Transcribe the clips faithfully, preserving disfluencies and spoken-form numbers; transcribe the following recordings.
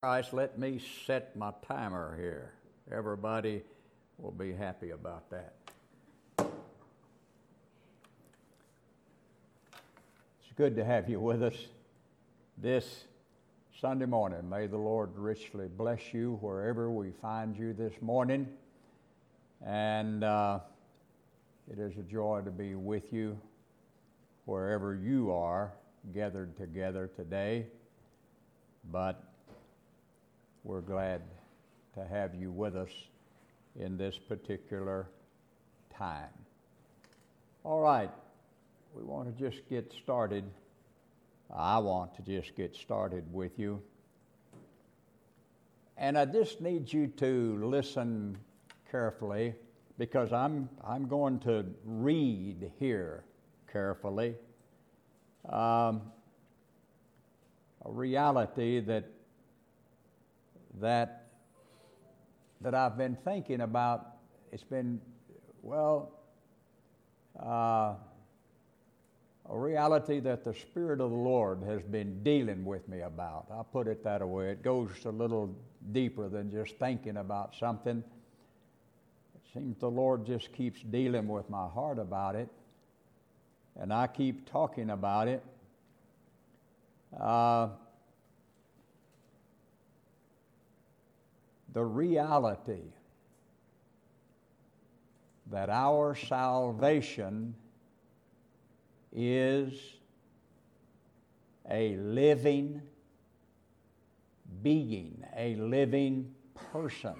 Christ, let me set my timer here. Everybody will be happy about that. It's good to have you with us this Sunday morning. May the Lord richly bless you wherever we find you this morning. And uh, it is a joy to be with you wherever you are gathered together today. But we're glad to have you with us in this particular time. All right, we want to just get started. I want to just get started with you. And I just need you to listen carefully because I'm I'm going to read here carefully um, a reality that that that I've been thinking about. It's been, well, uh, a reality that the Spirit of the Lord has been dealing with me about. I'll put it that way. It goes a little deeper than just thinking about something. It seems the Lord just keeps dealing with my heart about it, and I keep talking about it. Uh, The reality that our salvation is a living being, a living person,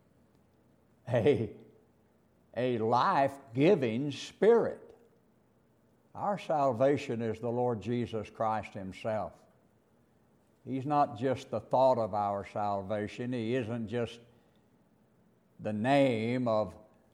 a, a life-giving spirit. Our salvation is the Lord Jesus Christ Himself. He's not just the thought of our salvation. He isn't just the name of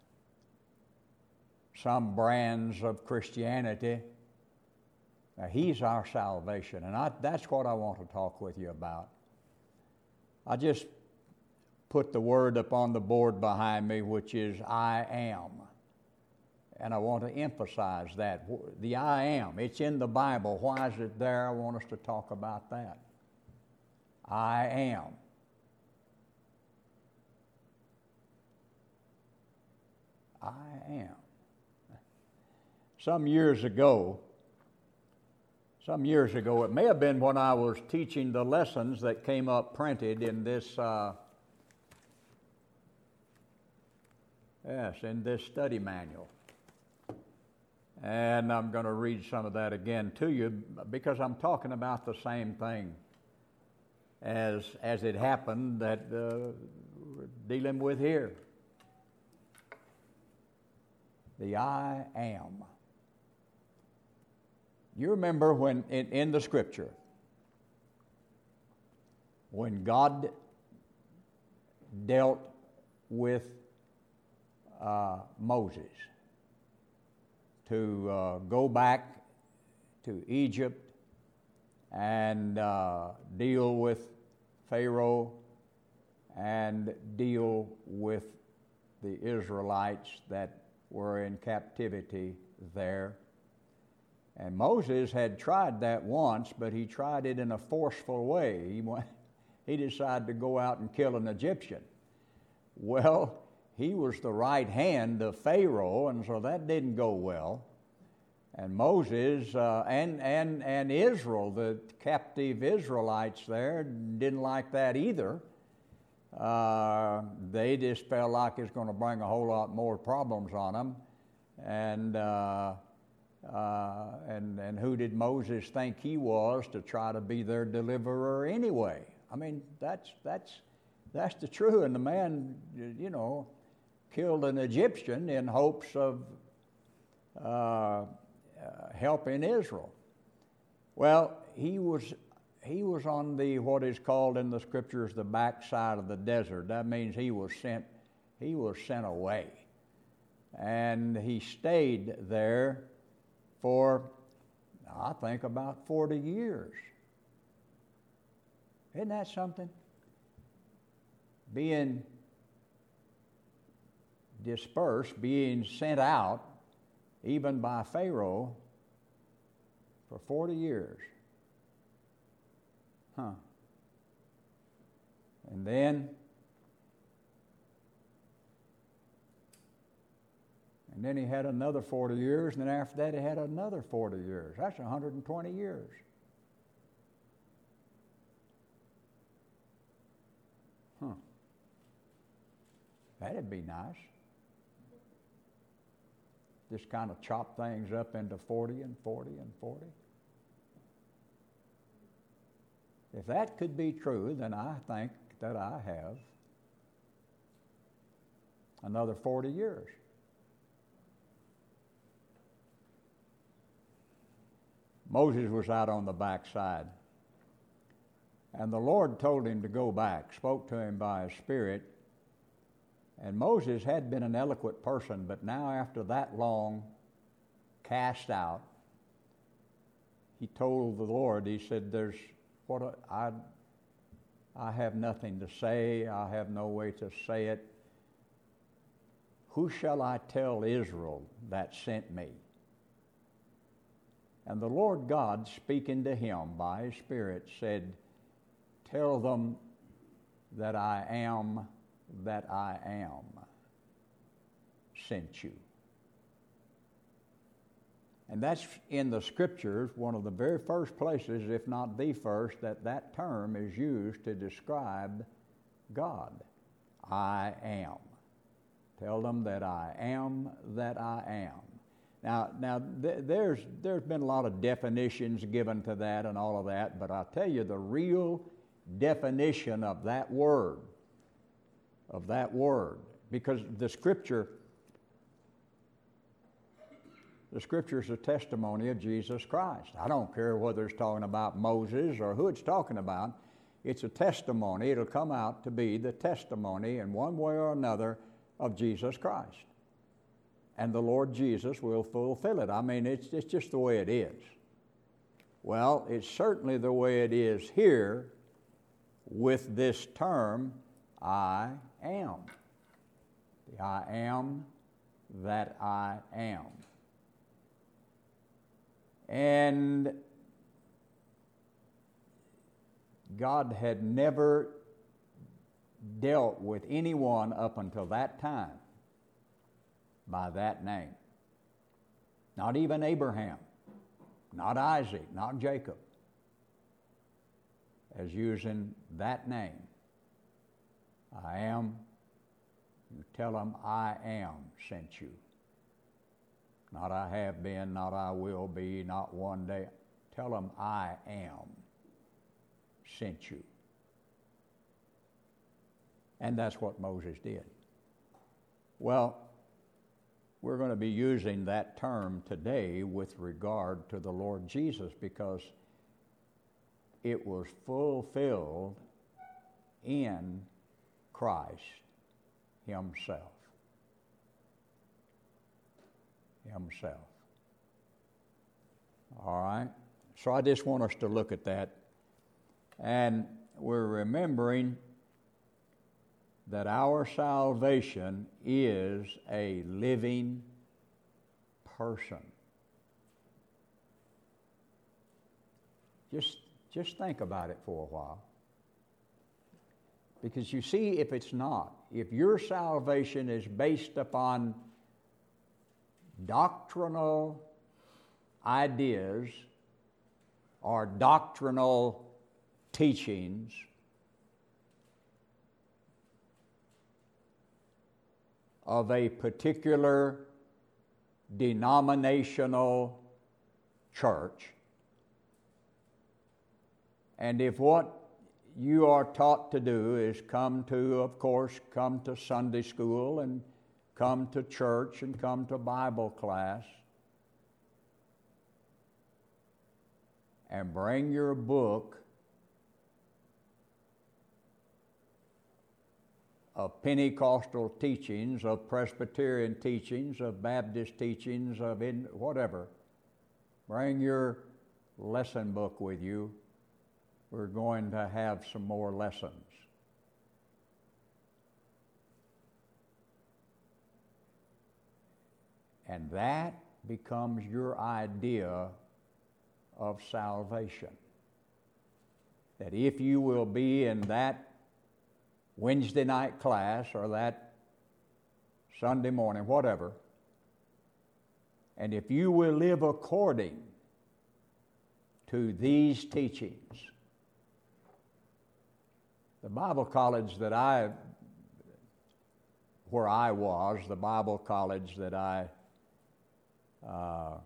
some brands of Christianity. Now, He's our salvation, and I, that's what I want to talk with you about. I just put the word up on the board behind me, which is I am. And I want to emphasize that. The I am. It's in the Bible. Why is it there? I want us to talk about that. I am. I am. Some years ago, some years ago, it may have been when I was teaching the lessons that came up printed in this, uh, yes, in this study manual. And I'm going to read some of that again to you because I'm talking about the same thing as as it happened that uh, we're dealing with here. The I am. You remember when in, in the Scripture, when God dealt with uh, Moses to uh, go back to Egypt and uh, deal with Pharaoh and deal with the Israelites that were in captivity there. And Moses had tried that once, but he tried it in a forceful way. He went, he decided to go out and kill an Egyptian. Well, he was the right hand of Pharaoh, and so that didn't go well. And Moses uh, and, and, and Israel, the captive Israelites there, didn't like that either. Uh, they just felt like it's going to bring a whole lot more problems on them. And, uh, uh, and, and who did Moses think he was to try to be their deliverer anyway? I mean, that's, that's, that's the truth. And the man, you know, killed an Egyptian in hopes of Uh, Uh, helping Israel. Well, he was he was on the what is called in the Scriptures the backside of the desert. That means he was sent he was sent away, and he stayed there for I think about forty years. Isn't that something? Being dispersed, being sent out, even by Pharaoh, for forty years. Huh. And then, and then he had another forty years, and then after that he had another forty years. That's one hundred twenty years. Huh. That'd be nice. Just kind of chop things up into forty and forty and forty. If that could be true, then I think that I have another forty years. Moses was out on the backside, and the Lord told him to go back, spoke to him by his Spirit. And Moses had been an eloquent person, but now after that long cast out, he told the Lord, he said, there's what a, I, I have nothing to say, I have no way to say it. Who shall I tell Israel that sent me? And the Lord God, speaking to him by his Spirit, said, tell them that I am that I am sent you. And that's in the Scriptures, one of the very first places, if not the first, that that term is used to describe God. I am. Tell them that I am that I am. Now, now th- there's there's been a lot of definitions given to that and all of that, but I'll tell you the real definition of that word, of that word, because the Scripture, the Scripture is a testimony of Jesus Christ. I don't care whether it's talking about Moses or who it's talking about. It's a testimony. It'll come out to be the testimony in one way or another of Jesus Christ. And the Lord Jesus will fulfill it. I mean, it's, it's just the way it is. Well, it's certainly the way it is here with this term, I am. The I am that I am. And God had never dealt with anyone up until that time by that name. Not even Abraham, not Isaac, not Jacob, as using that name. I am, you tell them I am sent you. Not I have been, not I will be, not one day. Tell them I am sent you. And that's what Moses did. Well, we're going to be using that term today with regard to the Lord Jesus because it was fulfilled in Christ himself. Himself. All right? So I just want us to look at that. And we're remembering that our salvation is a living person. Just, just think about it for a while. Because you see, if it's not, if your salvation is based upon doctrinal ideas or doctrinal teachings, of a particular denominational church, and if what you are taught to do is come to, of course, come to Sunday school and come to church and come to Bible class and bring your book of Pentecostal teachings, of Presbyterian teachings, of Baptist teachings, of in, whatever. Bring your lesson book with you. We're going to have some more lessons. And that becomes your idea of salvation. That if you will be in that Wednesday night class or that Sunday morning, whatever, and if you will live according to these teachings, the Bible college that I, where I was, the Bible college that I uh,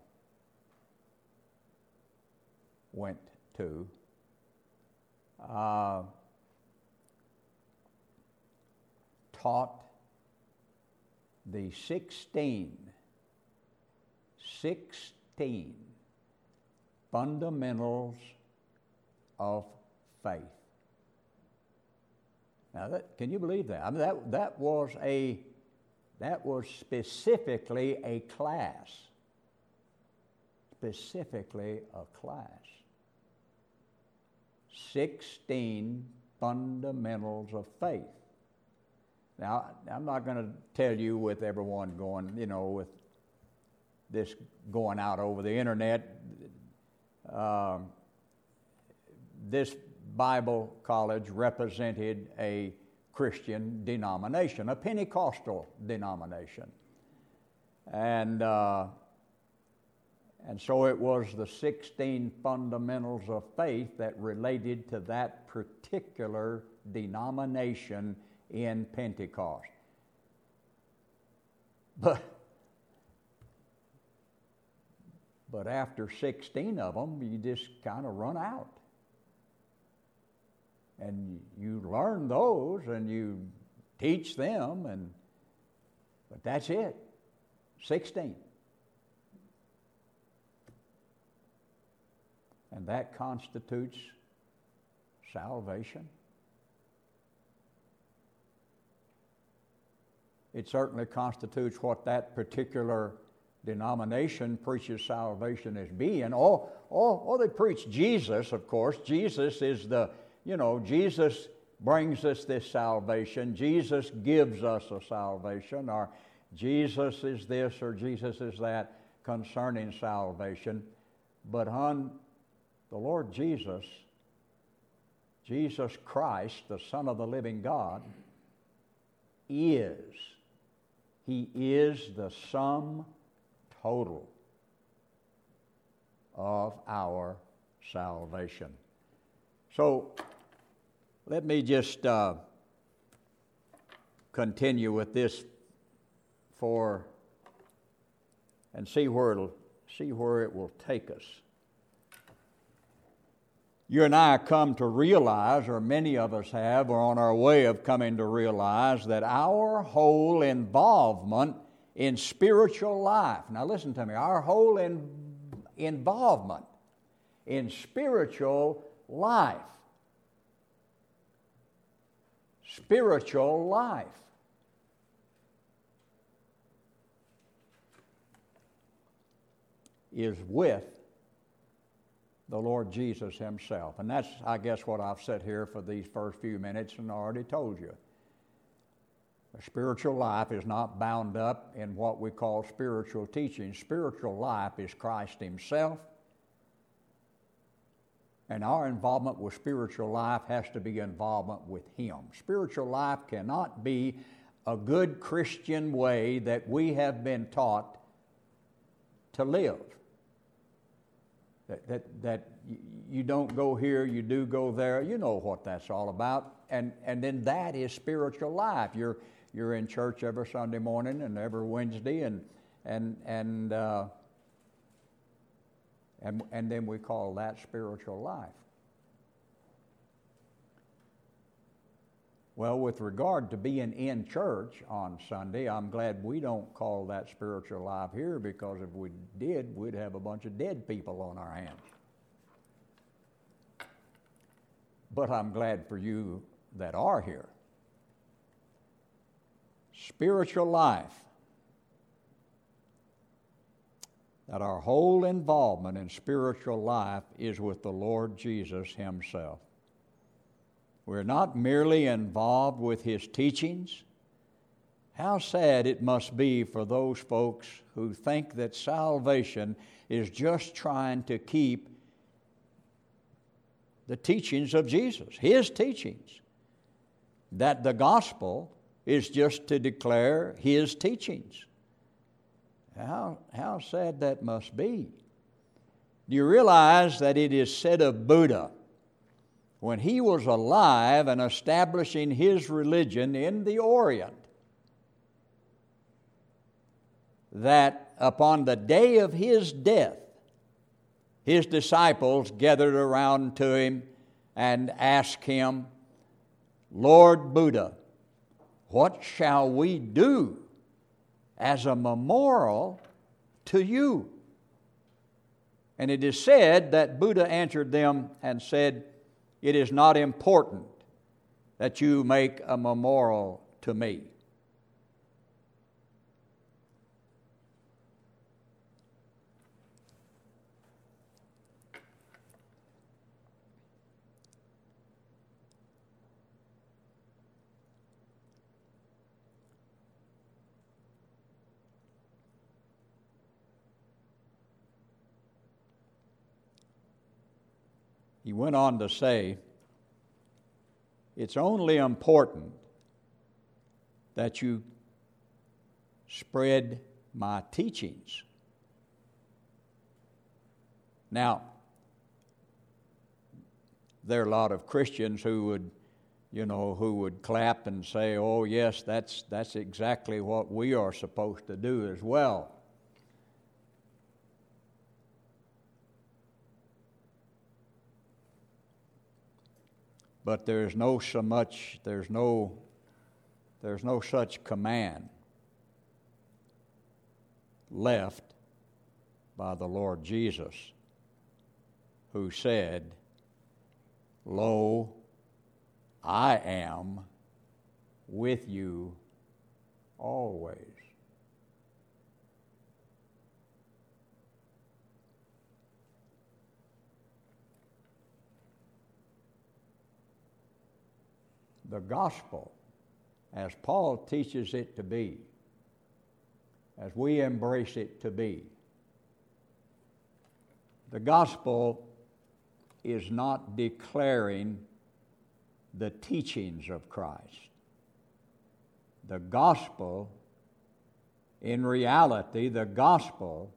went to, uh, taught the sixteen, sixteen fundamentals of faith. Now, that, can you believe that? I mean, that that was a that was specifically a class. Specifically a class. Sixteen fundamentals of faith. Now, I'm not going to tell you with everyone going, you know, with this going out over the internet. Um, this Bible college represented a Christian denomination, a Pentecostal denomination. And, uh, and so it was the sixteen fundamentals of faith that related to that particular denomination in Pentecost. But, but after sixteen of them, you just kind of run out. And you learn those and you teach them, and but that's it. sixteen. And that constitutes salvation. It certainly constitutes what that particular denomination preaches salvation as being. Oh, oh, oh, they preach Jesus, of course. Jesus is the, you know, Jesus brings us this salvation. Jesus gives us a salvation, or Jesus is this or Jesus is that concerning salvation. But on the Lord Jesus, Jesus Christ, the Son of the living God, is. He is the sum total of our salvation. So let me just uh, continue with this for and see where it'll see where it will take us. You and I come to realize, or many of us have, or on our way of coming to realize, that our whole involvement in spiritual life, now listen to me, our whole in, involvement in spiritual life, spiritual life, is with the Lord Jesus Himself. And that's, I guess, what I've said here for these first few minutes and already told you. The spiritual life is not bound up in what we call spiritual teaching. Spiritual life is Christ Himself. And our involvement with spiritual life has to be involvement with Him. Spiritual life cannot be a good Christian way that we have been taught to live. That, that, that you don't go here, you do go there. You know what that's all about. And, and then that is spiritual life. You're, you're in church every Sunday morning and every Wednesday, and, and, and, uh, and, and then we call that spiritual life. Well, with regard to being in church on Sunday, I'm glad we don't call that spiritual life here, because if we did, we'd have a bunch of dead people on our hands. But I'm glad for you that are here. Spiritual life, that our whole involvement in spiritual life is with the Lord Jesus Himself. We're not merely involved with His teachings. How sad it must be for those folks who think that salvation is just trying to keep the teachings of Jesus, His teachings. that the gospel is just to declare his teachings. How, how sad that must be. Do you realize that it is said of Buddha, when he was alive and establishing his religion in the Orient, that upon the day of his death, his disciples gathered around to him and asked him, Lord Buddha, what shall we do as a memorial to you? And it is said that Buddha answered them and said, it is not important that you make a memorial to me. He went on to say, it's only important that you spread my teachings. Now, there are a lot of Christians who would, you know, who would clap and say, oh yes, that's, that's exactly what we are supposed to do as well. But there's no so much, there's no, there's no such command left by the Lord Jesus, who said, lo, I am with you always. The gospel, as Paul teaches it to be, as we embrace it to be, the gospel is not declaring the teachings of Christ. The gospel, in reality, the gospel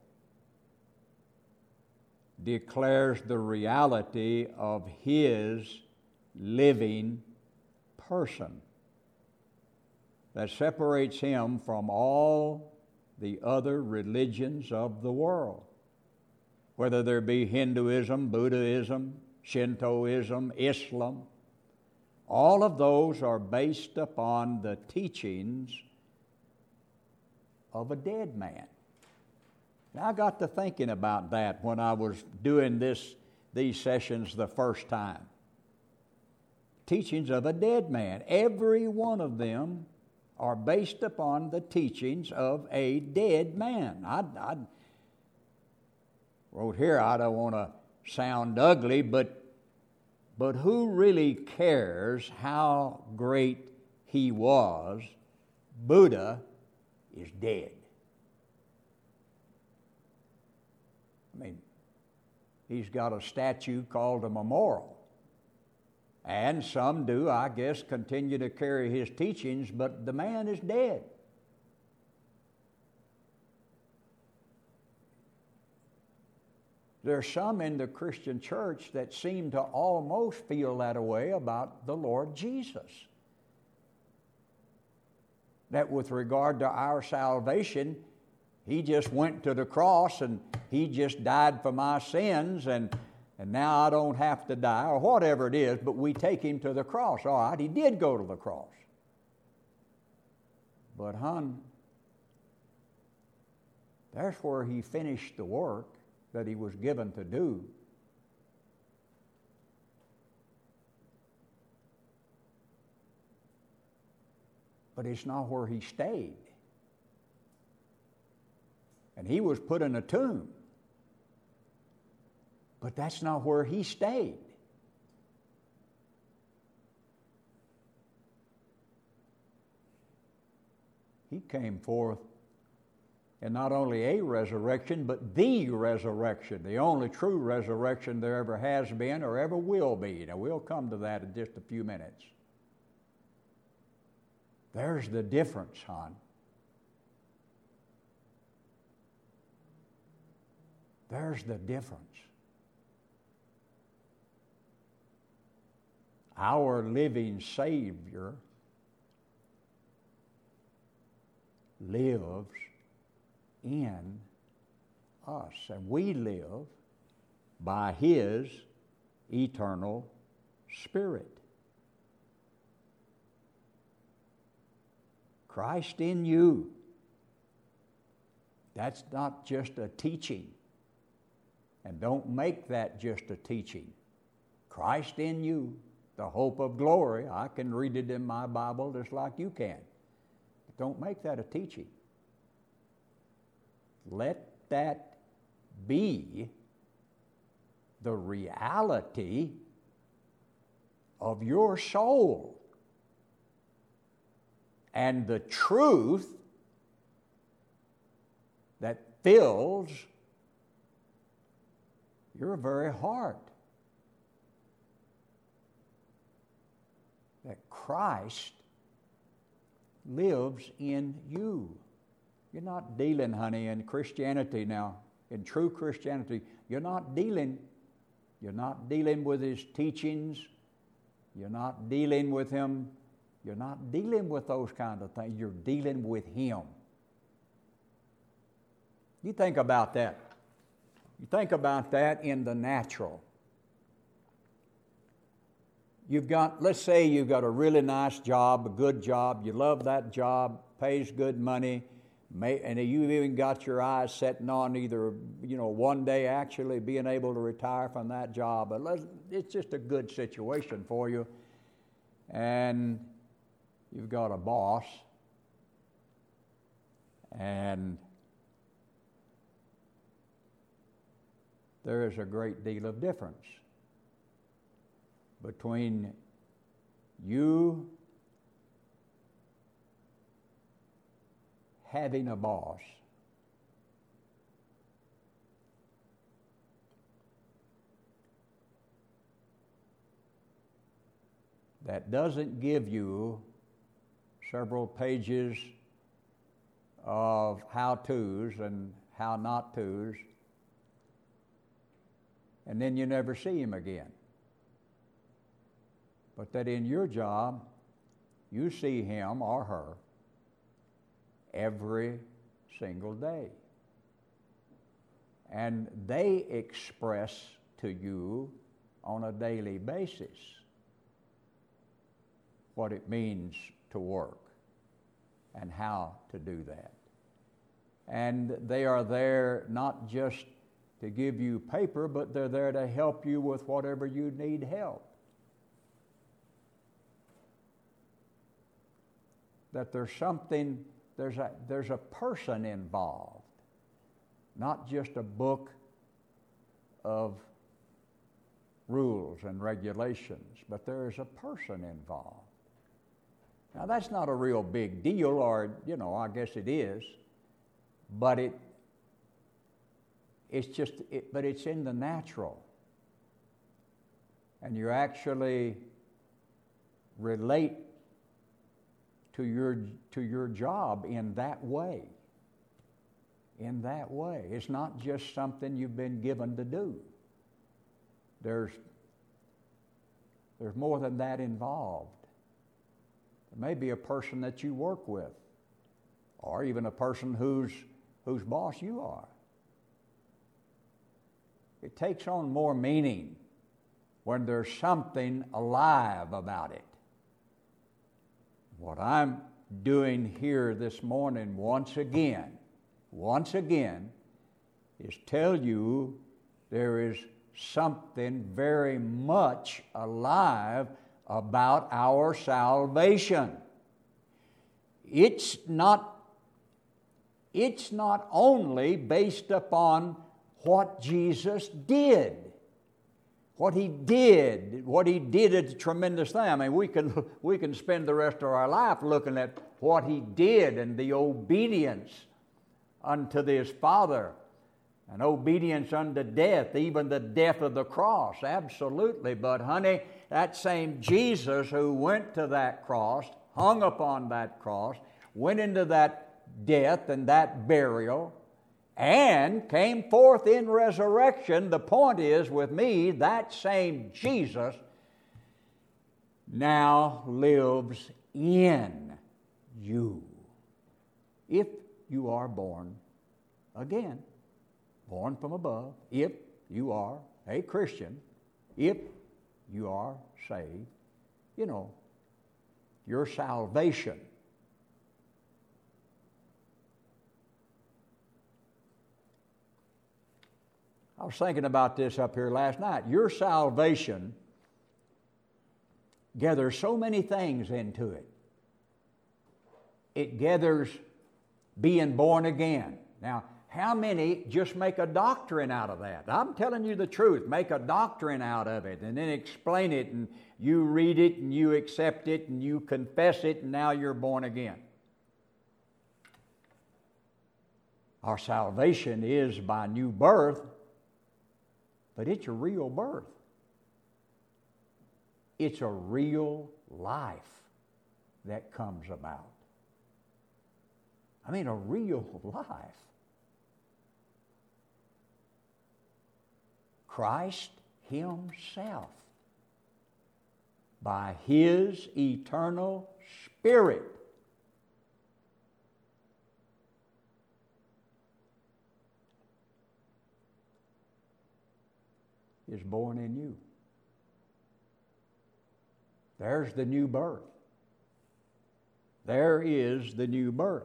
declares the reality of his living person that separates him from all the other religions of the world, whether there be Hinduism, Buddhism, Shintoism, Islam. All of those are based upon the teachings of a dead man. Now, I got to thinking about that when I was doing this, these sessions the first time. Teachings of a dead man. Every one of them are based upon the teachings of a dead man. I, I wrote here, I don't want to sound ugly, but, but who really cares how great he was? Buddha is dead. I mean, he's got a statue called a memorial. And some do, I guess, continue to carry his teachings, but the man is dead. There are some in the Christian church that seem to almost feel that way about the Lord Jesus. That with regard to our salvation, he just went to the cross and he just died for my sins, and And now I don't have to die, or whatever it is, but we take him to the cross. All right, he did go to the cross. But, hon, that's where he finished the work that he was given to do. But it's not where he stayed. And he was put in a tomb. But that's not where he stayed. He came forth in not only a resurrection, but the resurrection, the only true resurrection there ever has been or ever will be. Now, we'll come to that in just a few minutes. There's the difference, hon. There's the difference. Our living Savior lives in us, and we live by His eternal Spirit. Christ in you. That's not just a teaching. And don't make that just a teaching. Christ in you, the hope of glory. I can read it in my Bible just like you can. But don't make that a teaching. Let that be the reality of your soul and the truth that fills your very heart. That Christ lives in you. You're not dealing, honey, in Christianity now. In true Christianity, you're not dealing. You're not dealing with His teachings. You're not dealing with Him. You're not dealing with those kind of things. You're dealing with Him. You think about that. You think about that in the natural. You've got, let's say you've got a really nice job, a good job. You love that job, pays good money, may, and you've even got your eyes setting on either, you know, one day actually being able to retire from that job. But let's, it's just a good situation for you. And you've got a boss, and there is a great deal of difference between you having a boss that doesn't give you several pages of how-tos and how-not-tos, and then you never see him again. But that in your job, you see him or her every single day. And they express to you on a daily basis what it means to work and how to do that. And they are there not just to give you paper, but they're there to help you with whatever you need help. That there's something, there's a, there's a person involved, not just a book of rules and regulations, but there is a person involved. Now, that's not a real big deal, or, you know, I guess it is, but it, it's just, it, but it's in the natural. And you actually relate to your, to your job in that way. In that way. It's not just something you've been given to do. There's, there's more than that involved. There may be a person that you work with, or even a person whose, whose boss you are. It takes on more meaning when there's something alive about it. What I'm doing here this morning, once again, once again, is tell you there is something very much alive about our salvation. It's not, it's not only based upon what Jesus did. What he did, what he did is a tremendous thing. I mean, we can, we can spend the rest of our life looking at what he did and the obedience unto his Father, and obedience unto death, even the death of the cross, absolutely. But honey, that same Jesus who went to that cross hung upon that cross, went into that death and that burial, and came forth in resurrection. The point is, with me, that same Jesus now lives in you, if you are born again, born from above, if you are a Christian, if you are saved, you know, your salvation. I was thinking about this up here last night. Your salvation gathers so many things into it. It gathers being born again. Now, how many just make a doctrine out of that? I'm telling you the truth. Make a doctrine out of it and then explain it, and you read it and you accept it and you confess it, and now you're born again. Our salvation is by new birth, but it's a real birth. It's a real life that comes about. I mean, a real life. Christ Himself, by His eternal Spirit, is born in you. There's the new birth. There is the new birth.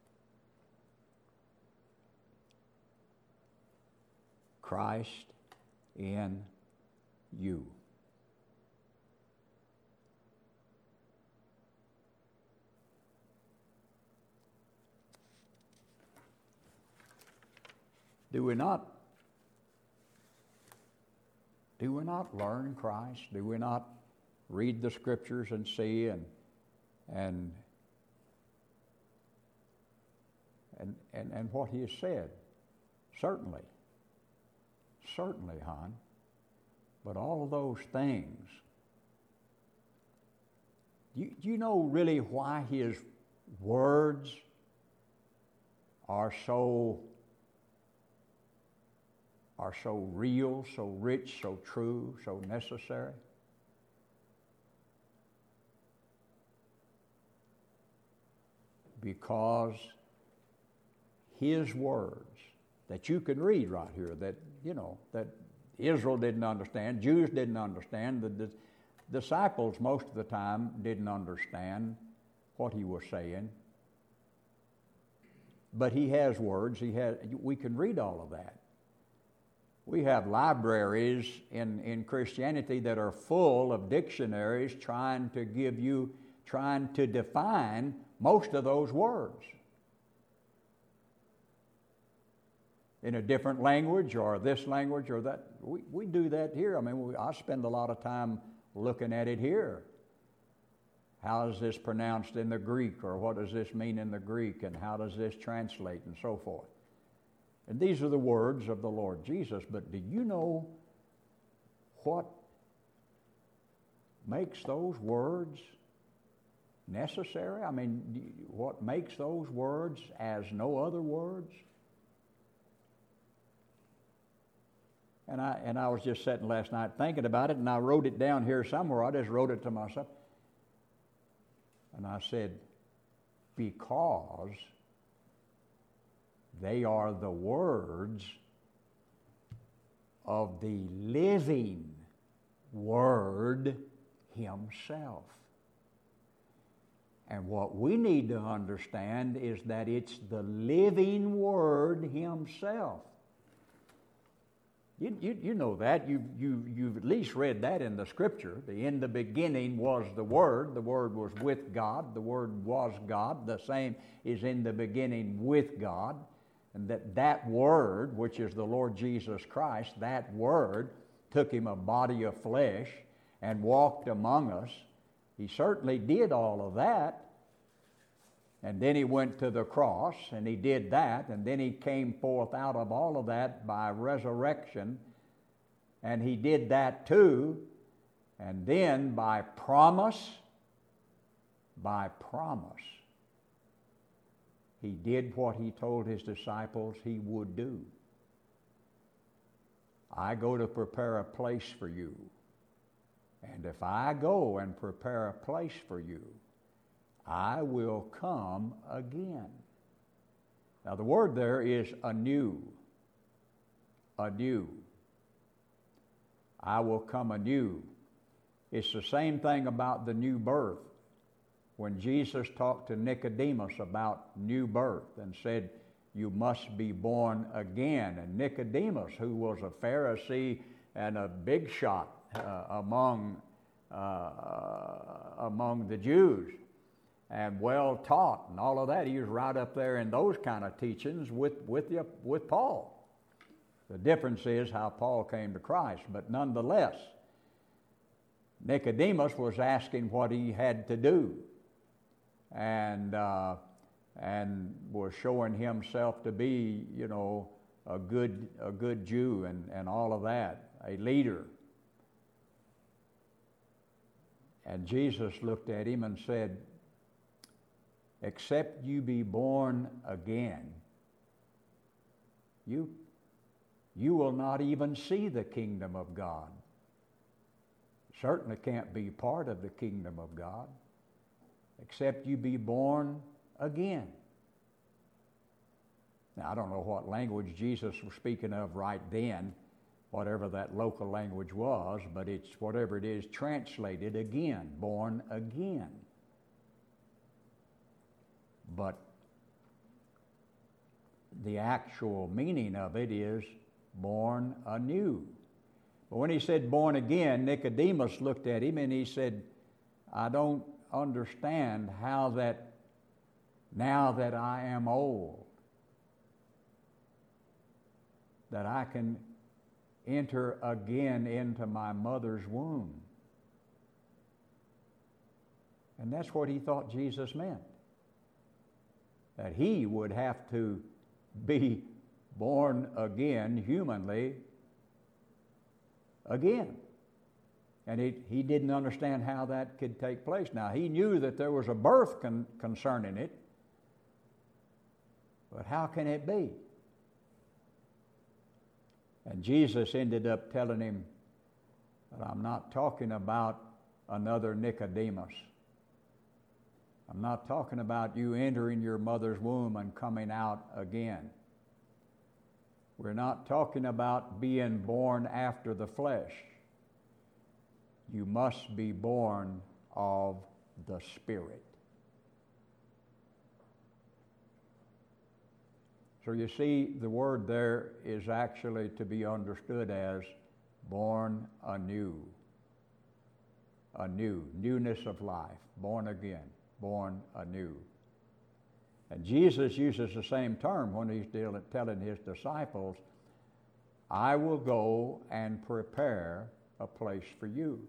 Christ in you. Do we not do we not learn Christ? Do we not read the Scriptures and see and and and and, and what He has said? Certainly. Certainly, hon. But all of those things, you, you know really why His words are so are so real, so rich, so true, so necessary? Because His words that you can read right here, that, you know, that Israel didn't understand, Jews didn't understand, the, the disciples most of the time didn't understand what He was saying. But He has words, He has, we can read all of that. We have libraries in, in Christianity that are full of dictionaries trying to give you, trying to define most of those words in a different language or this language or that. We, we do that here. I mean, we, I spend a lot of time looking at it here. How is this pronounced in the Greek, or what does this mean in the Greek, and how does this translate, and so forth. And these are the words of the Lord Jesus. But do you know what makes those words necessary? I mean, what makes those words as no other words? And I and I was just sitting last night thinking about it, and I wrote it down here somewhere. I just wrote it to myself. And I said, because they are the words of the living Word Himself. And what we need to understand is that it's the living Word Himself. You, you, you know that. You, you, you've at least read that in the Scripture. The, in the beginning was the Word. The Word was with God. The Word was God. The same is in the beginning with God. And that that Word, which is the Lord Jesus Christ, that Word took Him a body of flesh and walked among us. He certainly did all of that. And then He went to the cross, and He did that, and then He came forth out of all of that by resurrection, and He did that too, and then by promise, by promise. He did what he told his disciples he would do. I go to prepare a place for you. And if I go and prepare a place for you, I will come again. Now the word there is anew. Anew. I will come anew. It's the same thing about the new birth. When Jesus talked to Nicodemus about new birth and said, you must be born again. And Nicodemus, who was a Pharisee and a big shot uh, among, uh, among the Jews, and well taught and all of that, he was right up there in those kind of teachings with, with, the, with Paul. The difference is how Paul came to Christ, but nonetheless, Nicodemus was asking what he had to do, and uh, and was showing himself to be, you know, a good a good Jew and, and all of that, a leader. And Jesus looked at him and said, except you be born again, you you will not even see the kingdom of God. Certainly can't be part of the kingdom of God except you be born again. Now, I don't know what language Jesus was speaking of right then, whatever that local language was, but it's whatever it is translated again, born again. But the actual meaning of it is born anew. But when he said born again, Nicodemus looked at him and he said, I don't understand how that now that I am old, that I can enter again into my mother's womb. And that's what he thought Jesus meant. That he would have to be born again, humanly, again. And he, he didn't understand how that could take place. Now, he knew that there was a birth con- concerning it, but how can it be? And Jesus ended up telling him that I'm not talking about another Nicodemus. I'm not talking about you entering your mother's womb and coming out again. We're not talking about being born after the flesh. You must be born of the Spirit. So you see, the word there is actually to be understood as born anew. Anew, newness of life, born again, born anew. And Jesus uses the same term when he's dealing, telling his disciples, I will go and prepare a place for you.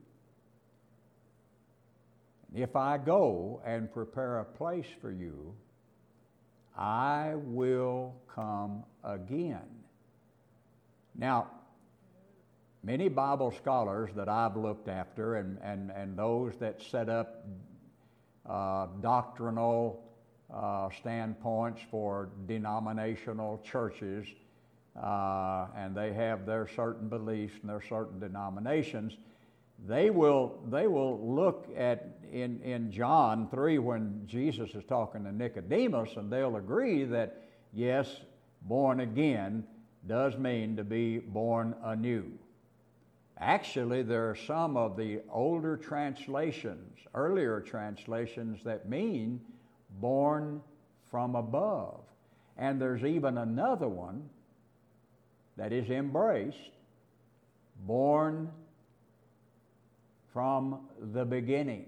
If I go and prepare a place for you, I will come again. Now, many Bible scholars that I've looked after and, and, and those that set up uh, doctrinal uh, standpoints for denominational churches, uh, and they have their certain beliefs and their certain denominations, They will, they will look at in, in John three when Jesus is talking to Nicodemus, and they'll agree that, yes, born again does mean to be born anew. Actually, there are some of the older translations, earlier translations, that mean born from above. And there's even another one that is embraced, born from the beginning.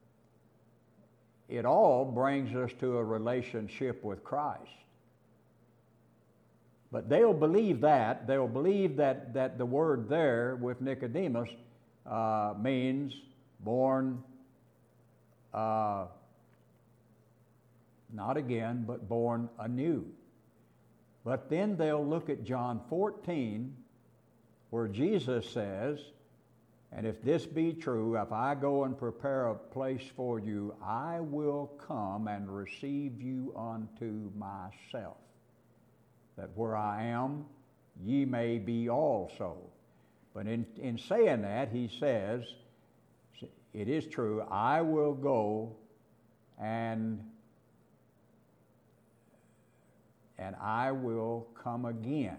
It all brings us to a relationship with Christ. But they'll believe that. They'll believe that, that the word there with Nicodemus uh, means born, uh, not again, but born anew. But then they'll look at John fourteen, where Jesus says, And if this be true, if I go and prepare a place for you, I will come and receive you unto myself, that where I am, ye may be also. But in, in saying that, he says, it is true, I will go and and I will come again.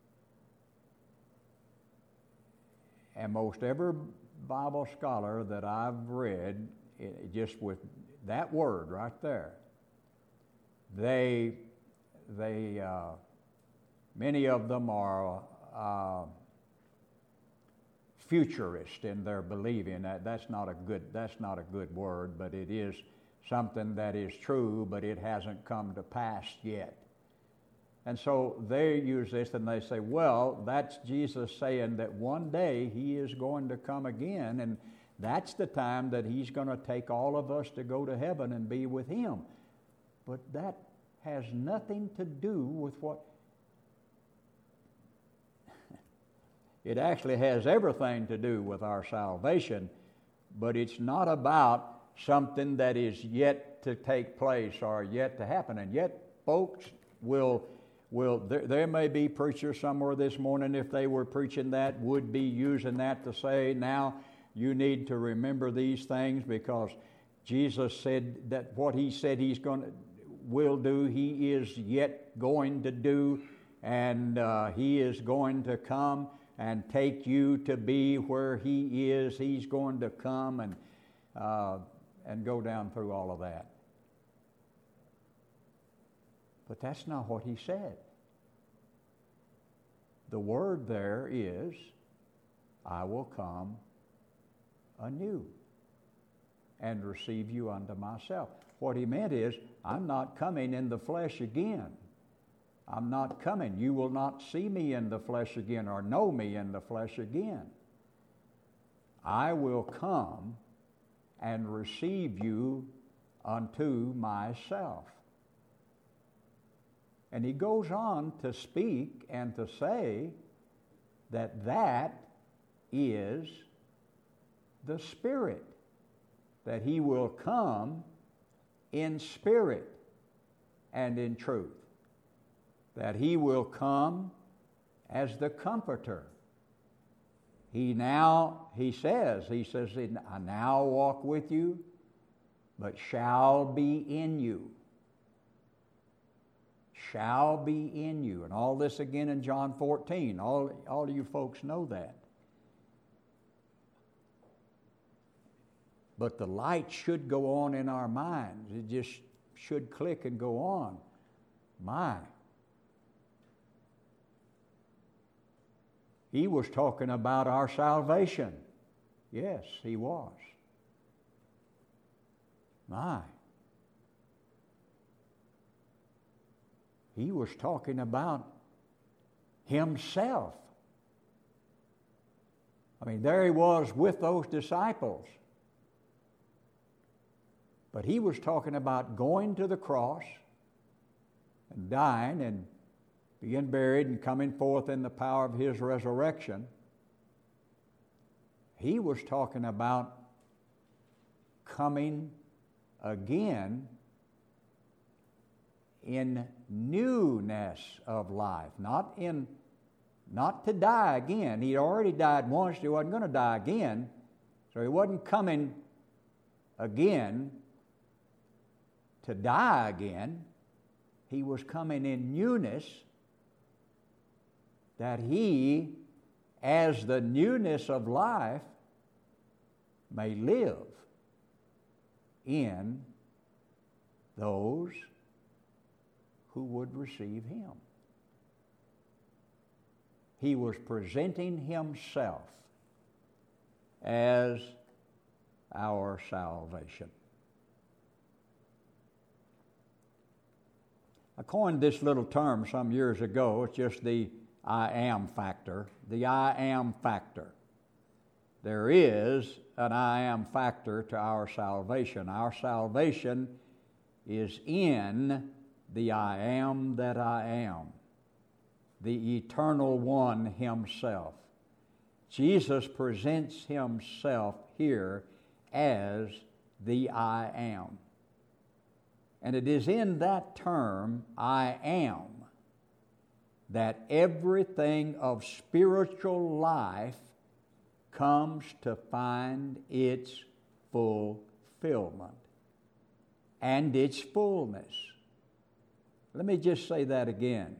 And most every Bible scholar that I've read, it, just with that word right there, they, they, uh, many of them are uh, futurist in their believing. That that's not a good that's not a good word, but it is something that is true, but it hasn't come to pass yet. And so they use this and they say, well, that's Jesus saying that one day he is going to come again, and that's the time that he's going to take all of us to go to heaven and be with him. But that has nothing to do with what... It actually has everything to do with our salvation, but it's not about something that is yet to take place or yet to happen. And yet folks will... Well, there, there may be preachers somewhere this morning, if they were preaching that, would be using that to say, now you need to remember these things because Jesus said that what he said he's going to, will do, he is yet going to do, and uh, he is going to come and take you to be where he is. He's going to come and uh, and go down through all of that. But that's not what he said. The word there is, I will come anew and receive you unto myself. What he meant is, I'm not coming in the flesh again. I'm not coming. You will not see me in the flesh again or know me in the flesh again. I will come and receive you unto myself. And he goes on to speak and to say that that is the Spirit, that he will come in spirit and in truth, that he will come as the Comforter. He now, he says, he says, I now walk with you, but shall be in you. Shall be in you. And all this again in John fourteen. All, all of you folks know that. But the light should go on in our minds. It just should click and go on. My. He was talking about our salvation. Yes, he was. My. He was talking about himself. I mean, there he was with those disciples. But he was talking about going to the cross and dying and being buried and coming forth in the power of his resurrection. He was talking about coming again in newness of life, not in, not to die again. He already died once, he wasn't going to die again, so he wasn't coming again to die again. He was coming in newness, that he, as the newness of life, may live in those who would receive him. He was presenting himself as our salvation. I coined this little term some years ago. It's just the I am factor. The I am factor. There is an I am factor to our salvation. Our salvation is in the I am that I am, the eternal one himself. Jesus presents himself here as the I am. And it is in that term, I am, that everything of spiritual life comes to find its fulfillment and its fullness. Let me just say that again.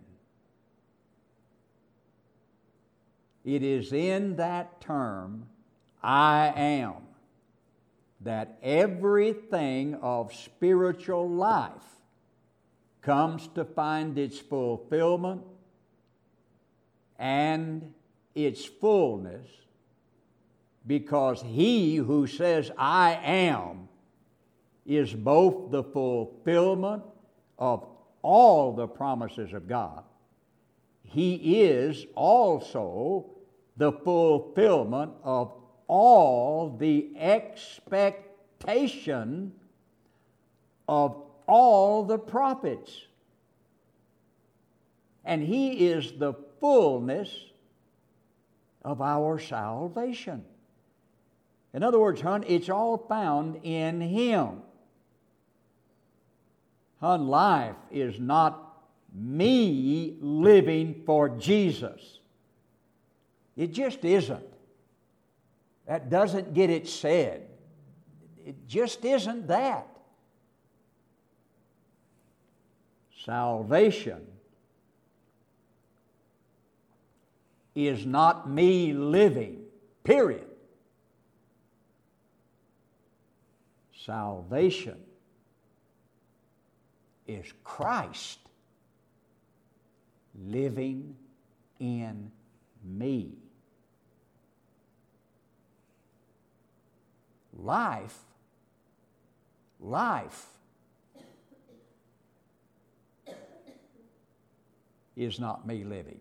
It is in that term, I am, that everything of spiritual life comes to find its fulfillment and its fullness, because he who says, I am, is both the fulfillment of all the promises of God. He is also the fulfillment of all the expectation of all the prophets. And he is the fullness of our salvation. In other words, hon, it's all found in him. Hon, life is not me living for Jesus. It just isn't. That doesn't get it said. It just isn't that. Salvation is not me living, period. Salvation is Christ living in me. Life, life is not me living.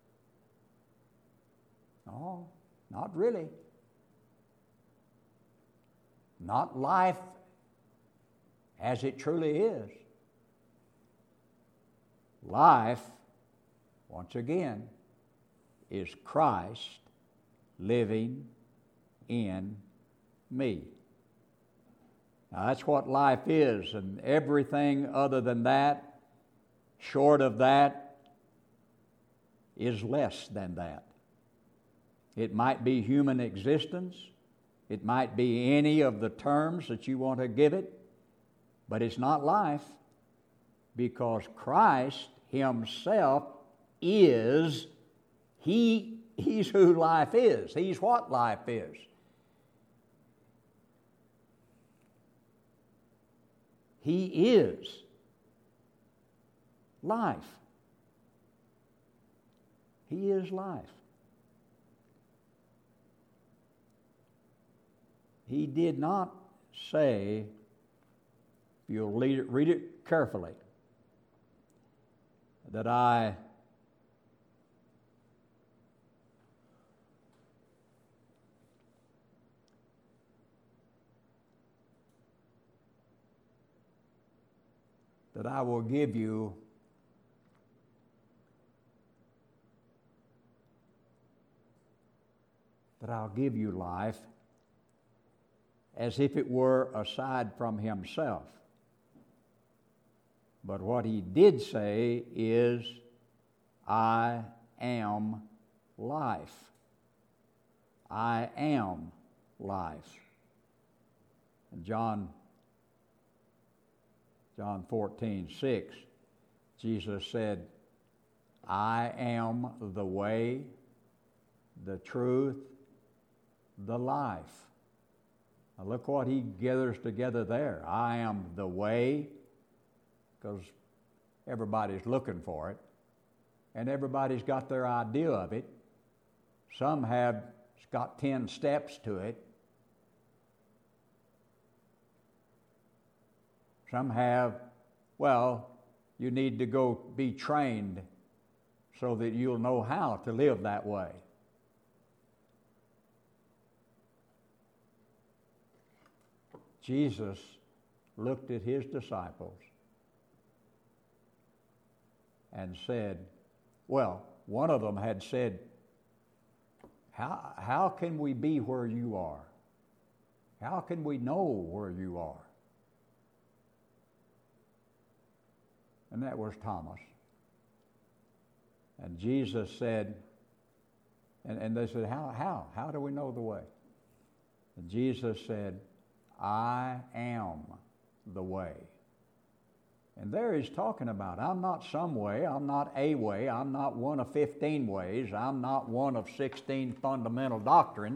No, not really. Not life as it truly is. Life, once again, is Christ living in me. Now that's what life is, and everything other than that, short of that, is less than that. It might be human existence. It might be any of the terms that you want to give it, but it's not life, because Christ himself is, he, he's who life is. He's what life is. He is life. He is life. He did not say, if you'll read it, read it carefully, that I that I will give you that I'll give you life as if it were aside from himself. But what he did say is, I am life. I am life. And John, John fourteen six, Jesus said, I am the way, the truth, the life. Now look what he gathers together there. I am the way, because everybody's looking for it, and everybody's got their idea of it. Some have, it's got ten steps to it. Some have, well, you need to go be trained so that you'll know how to live that way. Jesus looked at his disciples and said, well, one of them had said, How, how can we be where you are? How can we know where you are? And that was Thomas. And Jesus said, and, and they said, how, how? How do we know the way? And Jesus said, I am the way. And there he's talking about, I'm not some way, I'm not a way, I'm not one of fifteen ways, I'm not one of sixteen fundamental doctrines.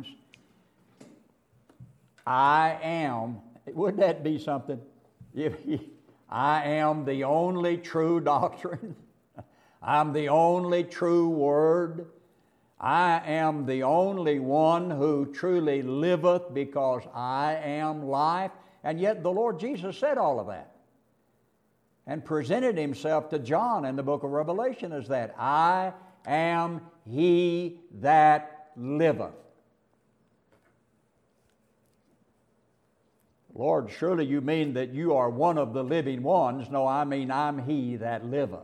I am, wouldn't that be something? If I am the only true doctrine. I'm the only true word. I am the only one who truly liveth, because I am life. And yet the Lord Jesus said all of that and presented himself to John in the book of Revelation as that. I am he that liveth. Lord, surely you mean that you are one of the living ones. No, I mean I'm he that liveth.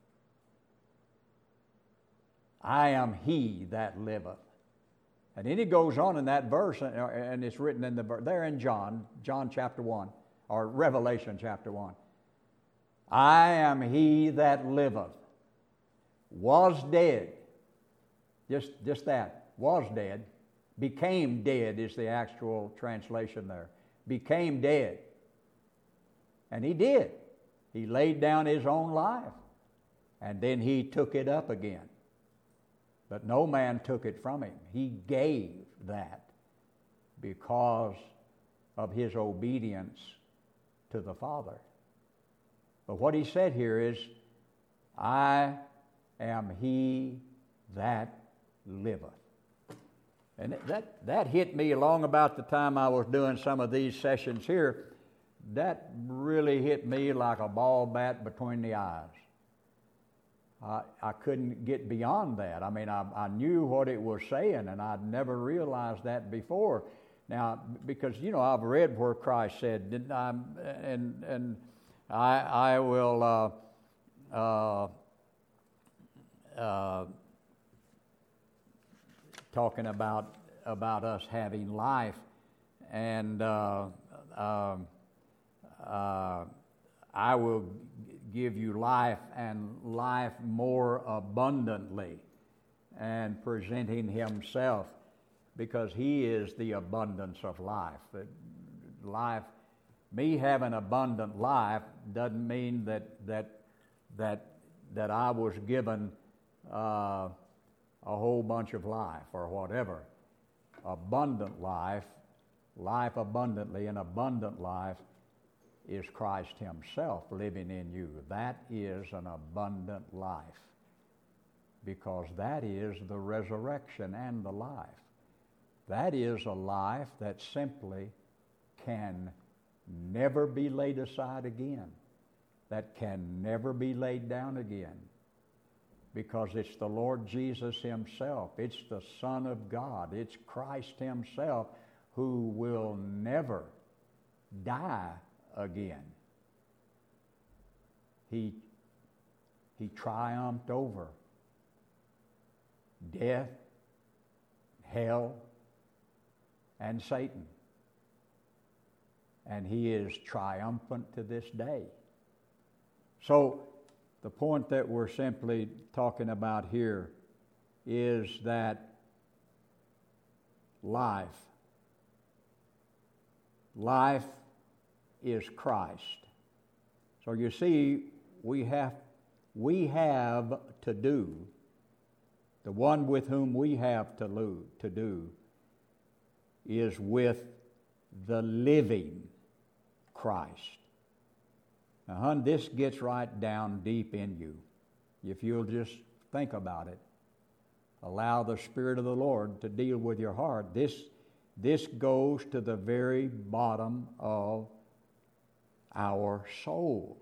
I am he that liveth. And then he goes on in that verse, and it's written in the there in John, John chapter one, or Revelation chapter one. I am he that liveth, was dead. Just, just that, was dead. Became dead is the actual translation there. Became dead. And he did. He laid down his own life. And then he took it up again. But no man took it from him. He gave that because of his obedience to the Father. But what he said here is, I am he that liveth. And that, that hit me along about the time I was doing some of these sessions here. That really hit me like a ball bat between the eyes. I, I couldn't get beyond that. I mean, I, I knew what it was saying, and I'd never realized that before. Now, because, you know, I've read where Christ said, didn't I, and, and I, I will... Uh, uh, uh, talking about about us having life, and uh, uh, uh, I will give you life, and life more abundantly, and presenting himself, because he is the abundance of life. That life, me having abundant life doesn't mean that that that that I was given uh, a whole bunch of life or whatever. Abundant life, life abundantly, and abundant life is Christ himself living in you. That is an abundant life, because that is the resurrection and the life. That is a life that simply can never be laid aside again, that can never be laid down again. Because it's the Lord Jesus himself. It's the Son of God. It's Christ himself who will never die again. He, he triumphed over death, hell, and Satan. And he is triumphant to this day. So, the point that we're simply talking about here is that life, life is Christ. So you see, we have, we have to do, the one with whom we have to, lo- to do is with the living Christ. Now, hon, this gets right down deep in you. If you'll just think about it, allow the Spirit of the Lord to deal with your heart. This, this goes to the very bottom of our soul.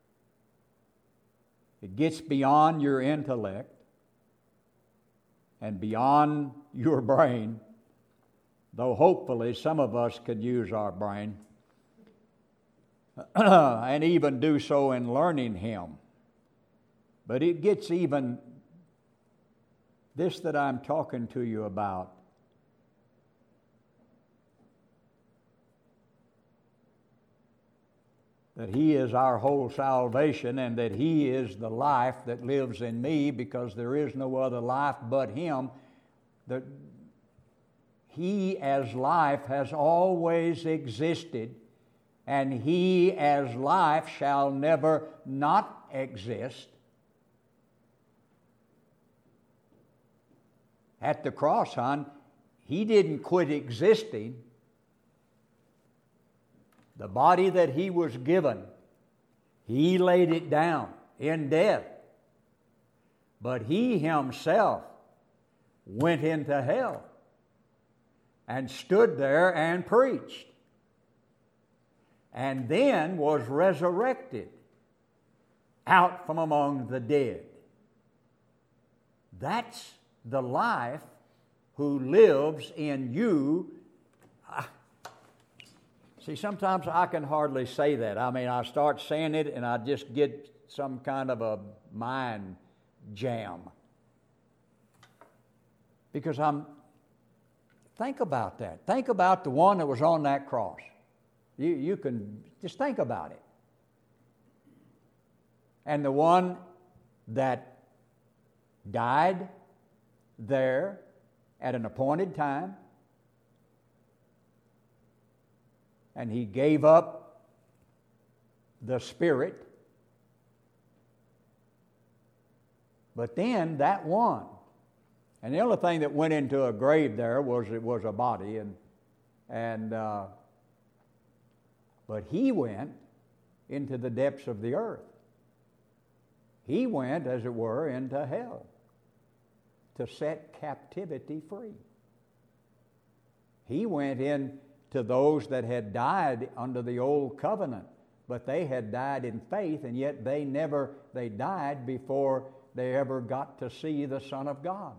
It gets beyond your intellect and beyond your brain, though hopefully some of us could use our brain. And even do so in learning him. But it gets even, this that I'm talking to you about that He is our whole salvation and that He is the life that lives in me, because there is no other life but Him. That He as life has always existed, and He as life shall never not exist. At the cross, hon, He didn't quit existing. The body that He was given, He laid it down in death. But He Himself went into hell and stood there and preached, and then was resurrected out from among the dead. That's the life who lives in you. See, sometimes I can hardly say that. I mean, I start saying it and I just get some kind of a mind jam. Because I'm, think about that. Think about the one that was on that cross. You, you can just think about it. And the one that died there at an appointed time, and He gave up the Spirit. But then that one, and the only thing that went into a grave there was it was a body, and and uh, but He went into the depths of the earth. He went, as it were, into hell to set captivity free. He went in to those that had died under the old covenant, but they had died in faith, and yet they never, they died before they ever got to see the Son of God.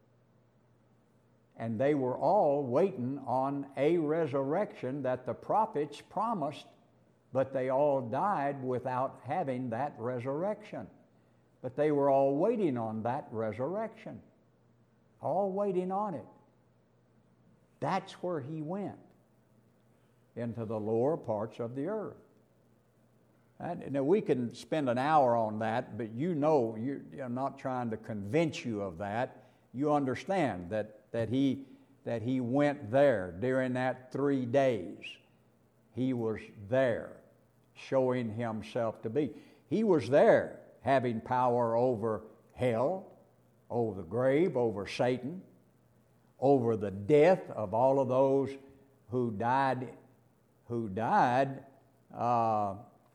And they were all waiting on a resurrection that the prophets promised, but they all died without having that resurrection. But they were all waiting on that resurrection, all waiting on it. That's where He went, into the lower parts of the earth. And now we can spend an hour on that, but you know, you, I'm not trying to convince you of that. You understand that that he that he went there during that three days. He was there, showing Himself to be. He was there, having power over hell, over the grave, over Satan, over the death of all of those who died. Who died uh,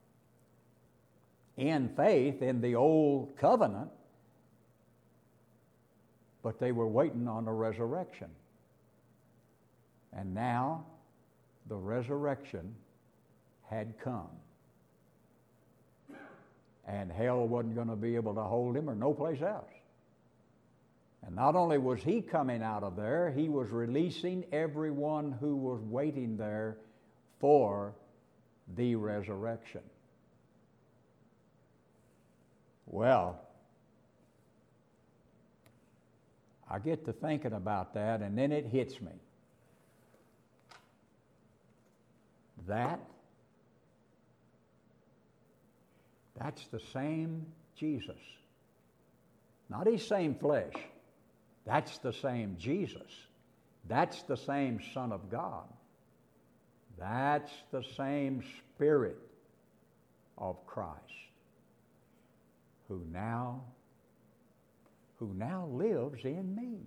in faith in the old covenant, but they were waiting on a resurrection. And now the resurrection had come. And hell wasn't going to be able to hold Him, or no place else. And not only was He coming out of there, He was releasing everyone who was waiting there for the resurrection. Well, I get to thinking about that, and then it hits me. That, that's the same Jesus. Not His same flesh. That's the same Jesus. That's the same Son of God. That's the same Spirit of Christ who now, who now lives in me.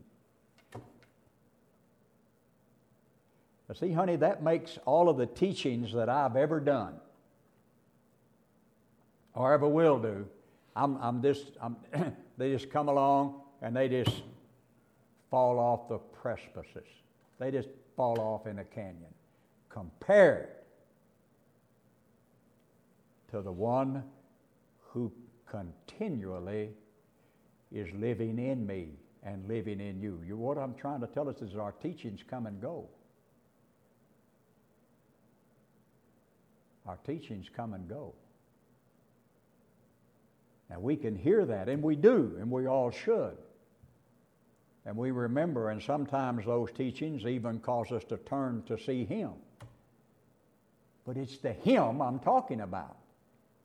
Now see, honey, that makes all of the teachings that I've ever done or ever will do, I'm, I'm just, I'm they just come along and they just fall off the precipices. They just fall off in a canyon, compared to the one who continually is living in me and living in you. you. What I'm trying to tell us is our teachings come and go. Our teachings come and go. And we can hear that, and we do, and we all should. And we remember, and sometimes those teachings even cause us to turn to see Him. But it's the Him I'm talking about.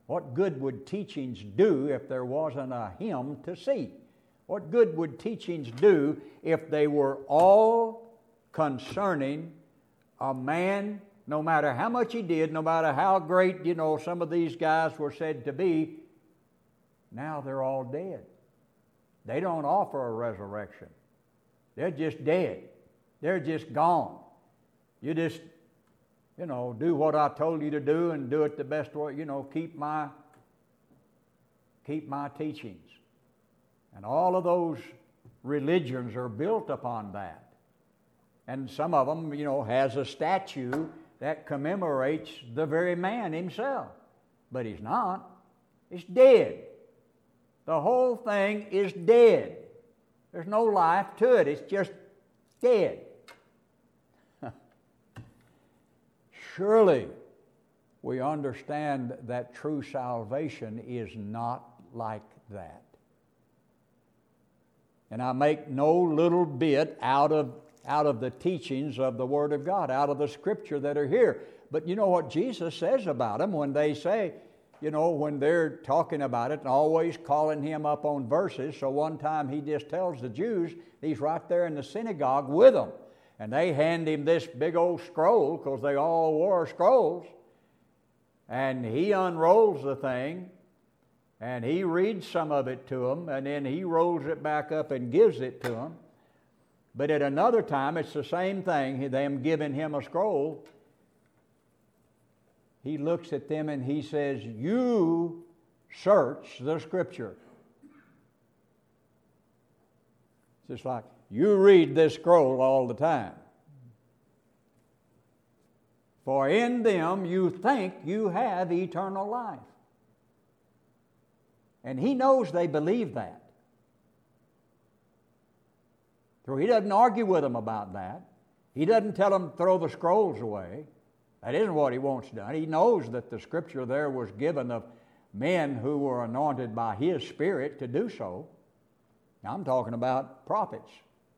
What good would teachings do if there wasn't a him to see? What good would teachings do if they were all concerning a man, no matter how much he did, no matter how great, you know, some of these guys were said to be, now they're all dead. They don't offer a resurrection. They're just dead. They're just gone. You just, you know, do what I told you to do and do it the best way, you know, keep my, keep my teachings. And all of those religions are built upon that. And some of them, you know, has a statue that commemorates the very man himself. But he's not. It's dead. The whole thing is dead. There's no life to it. It's just dead. Surely we understand that true salvation is not like that. And I make no little bit out of, out of the teachings of the Word of God, out of the Scripture that are here. But you know what Jesus says about them when they say, you know, when they're talking about it and always calling him up on verses. So one time he just tells the Jews, he's right there in the synagogue with them. And they hand him this big old scroll, because they all wore scrolls. And he unrolls the thing, and he reads some of it to them, and then he rolls it back up and gives it to them. But at another time, it's the same thing, them giving him a scroll. He looks at them and he says, you search the Scripture. It's just like, you read this scroll all the time. For in them you think you have eternal life. And he knows they believe that. So he doesn't argue with them about that. He doesn't tell them to throw the scrolls away. That isn't what he wants done. He knows that the Scripture there was given of men who were anointed by his Spirit to do so. Now I'm talking about prophets.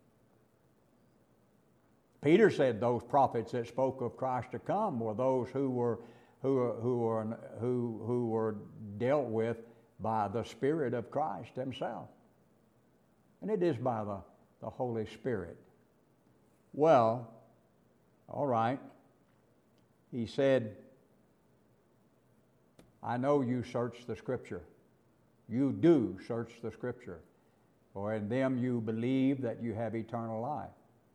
Peter said those prophets that spoke of Christ to come were those who were who who were who who were dealt with by the Spirit of Christ himself. And it is by the, the Holy Spirit. Well, all right. He said, I know you search the Scripture. You do search the Scripture. For in them you believe that you have eternal life.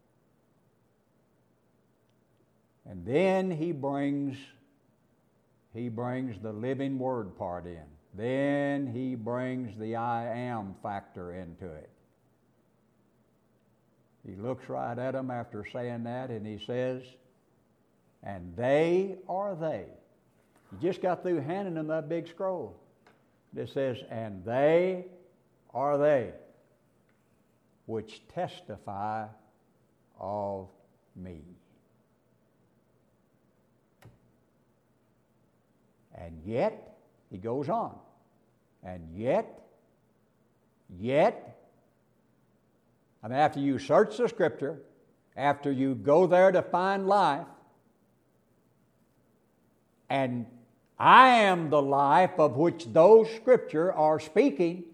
And then he brings, he brings the living word part in. Then he brings the I am factor into it. He looks right at them after saying that, and he says, and they are they. He just got through handing them that big scroll. It says, and they are they which testify of me. And yet, he goes on, and yet, yet, I mean, after you search the Scripture, after you go there to find life, and I am the life of which those Scripture are speaking,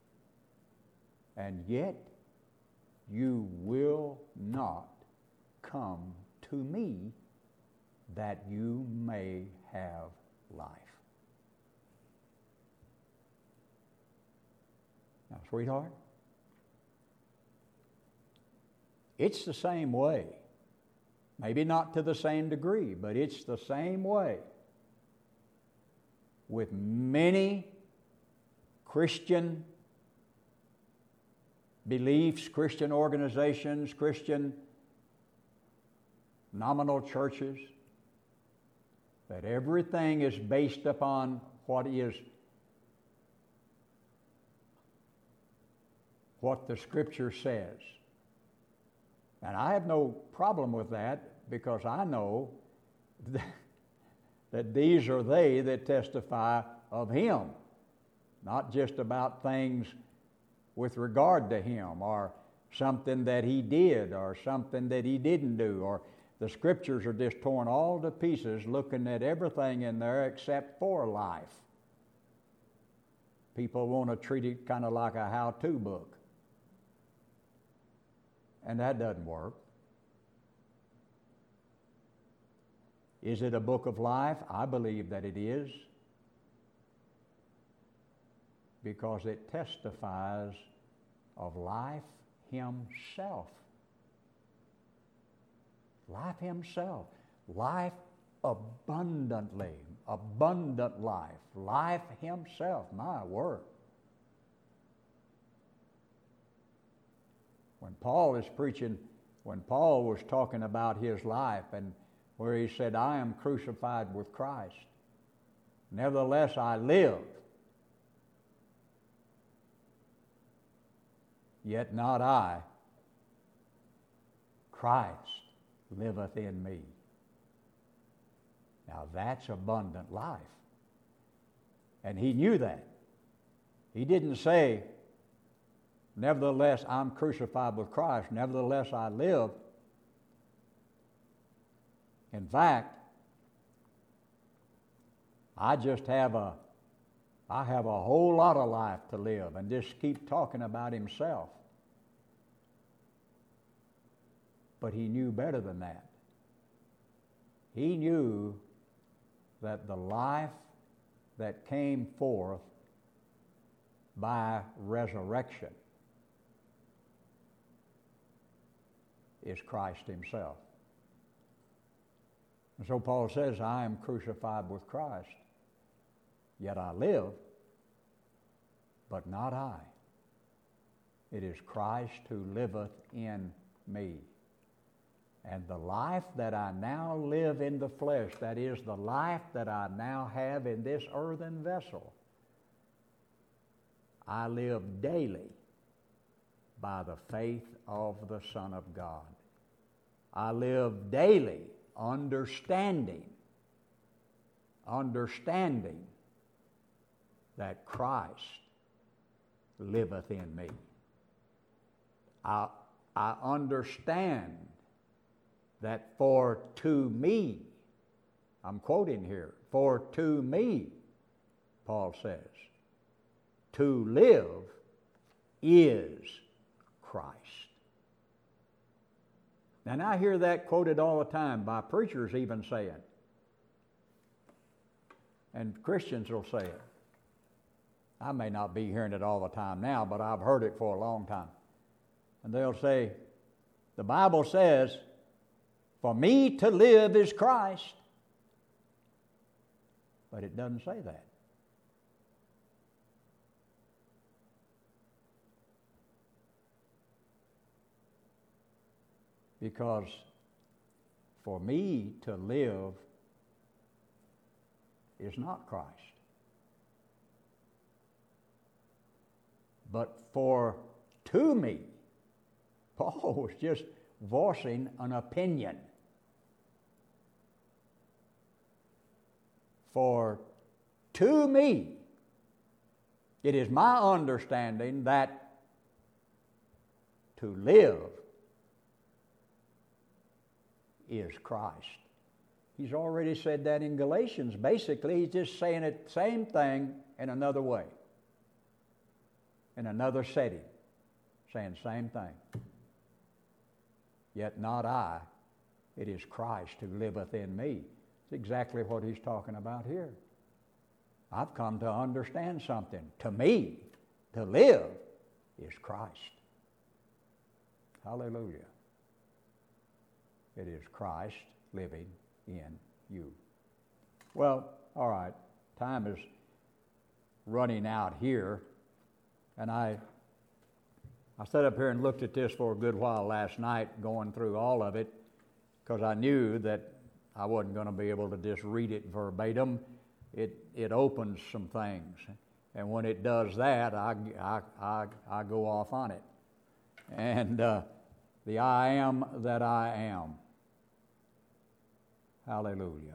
and yet you will not come to me that you may have life. Now, sweetheart, it's the same way. Maybe not to the same degree, but it's the same way with many Christian beliefs, Christian organizations, Christian nominal churches, that everything is based upon what is what the Scripture says. And I have no problem with that, because I know that, that these are they that testify of Him, not just about things with regard to Him, or something that He did, or something that He didn't do, or the Scriptures are just torn all to pieces looking at everything in there except for life. people want to treat it kind of like a how-to book. And that doesn't work. Is it a book of life? I believe that it is, because it testifies of life himself. Life himself. Life abundantly. Abundant life. Life himself. My word. When Paul is preaching, when Paul was talking about his life, and where he said, I am crucified with Christ. Nevertheless I live. Yet not I. Christ liveth in me. Now that's abundant life. And he knew that. He didn't say, nevertheless I'm crucified with Christ, nevertheless I live. In fact, I just have a, I have a whole lot of life to live, and just keep talking about himself. But he knew better than that. He knew that the life that came forth by resurrection is Christ himself. And so Paul says, I am crucified with Christ, yet I live, but not I. It is Christ who liveth in me. And the life that I now live in the flesh, that is the life that I now have in this earthen vessel, I live daily by the faith of the Son of God. I live daily understanding, understanding that Christ liveth in me. I, I understand that for to me, I'm quoting here, for to me, Paul says, to live is Christ. And I hear that quoted all the time by preachers even say it. And Christians will say it. I may not be hearing it all the time now, but I've heard it for a long time. And they'll say, the Bible says, for me to live is Christ. But it doesn't say that. Because for me to live is not Christ. But for to me, Paul was just voicing an opinion. For to me, it is my understanding that to live is Christ. He's already said that in Galatians. Basically, he's just saying it same thing in another way, in another setting, saying same thing. Yet not I, it is Christ who liveth in me. It's exactly what he's talking about here. I've come to understand something. To me, to live is Christ. Hallelujah. It is Christ living in you. Well, all right, time is running out here, and I I sat up here and looked at this for a good while last night, going through all of it, because I knew that I wasn't going to be able to just read it verbatim. It it opens some things, and when it does that, I I I, I go off on it. And uh, the I am that I am. Hallelujah.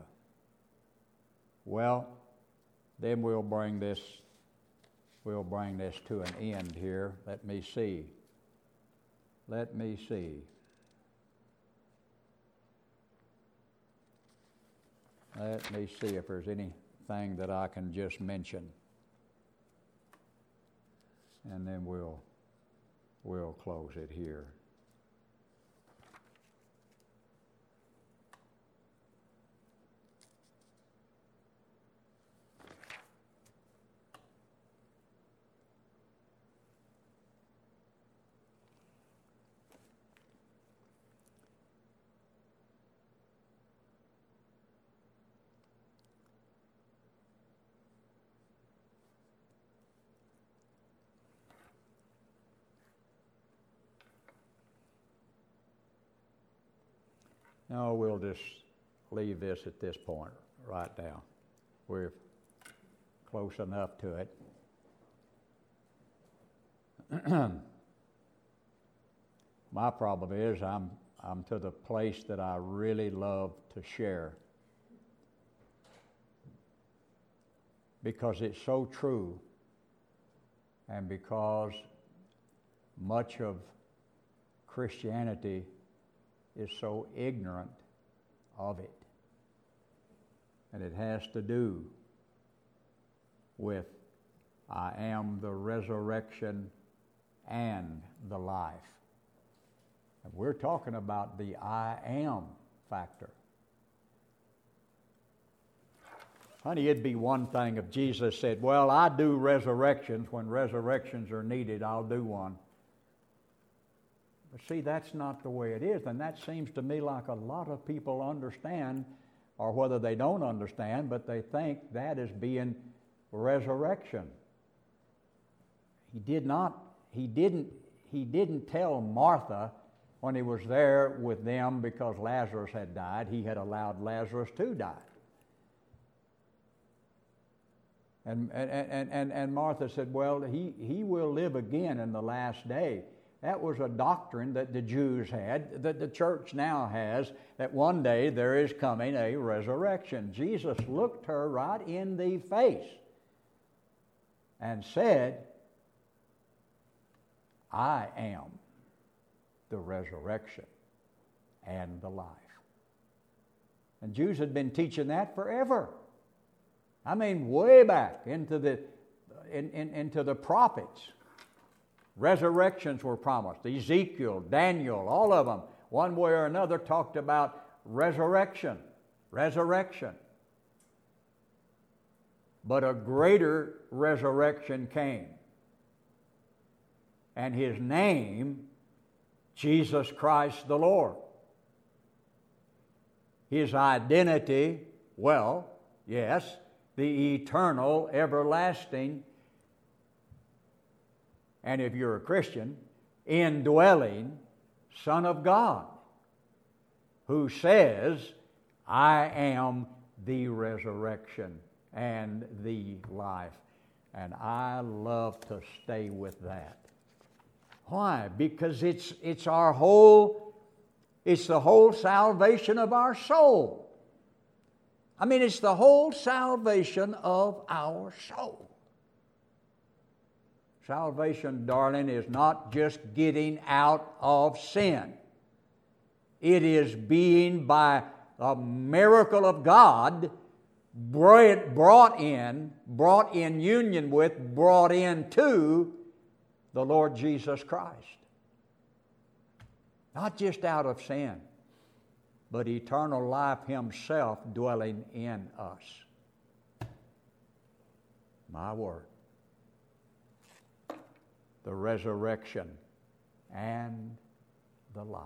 Well, then we'll bring this we'll bring this to an end here. Let me see. Let me see. Let me see if there's anything that I can just mention. and then we'll we'll close it here. No, we'll just leave this at this point right now. We're close enough to it. My problem is I'm I'm to the place that I really love to share, because it's so true, and because much of Christianity is so ignorant of it. And it has to do with I am the resurrection and the life. And we're talking about the I am factor. Honey, it'd be one thing if Jesus said, well, I do resurrections. When resurrections are needed, I'll do one. But see, that's not the way it is, and that seems to me like a lot of people understand, or whether they don't understand, but they think that is being resurrection. He did not, he didn't, he didn't tell Martha when he was there with them because Lazarus had died, he had allowed Lazarus to die. And, and, and, and, and Martha said, well, he, he will live again in the last day. That was a doctrine that the Jews had, that the church now has, that one day there is coming a resurrection. Jesus looked her right in the face and said, I am the resurrection and the life. And Jews had been teaching that forever. I mean, way back into the in, in, into the prophets. Resurrections were promised. Ezekiel, Daniel, all of them, one way or another, talked about resurrection. Resurrection. But a greater resurrection came. And his name, Jesus Christ the Lord. His identity, well, yes, the eternal, everlasting, and if you're a Christian, indwelling Son of God, who says, I am the resurrection and the life. And I love to stay with that. Why? Because it's it's our whole, it's the whole salvation of our soul. I mean, it's the whole salvation of our soul. Salvation, darling, is not just getting out of sin. It is being, by a miracle of God, brought in, brought in union with, brought into the Lord Jesus Christ. Not just out of sin, but eternal life Himself dwelling in us. My word. The resurrection and the life.